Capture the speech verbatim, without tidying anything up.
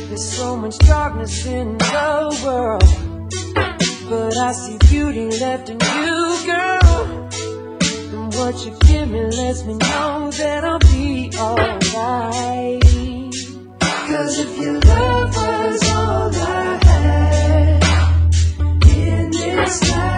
There's so much darkness in the world, but I see beauty left in you, girl. And what you give me lets me know that I'll be alright. Cause if your love was all I had in this life,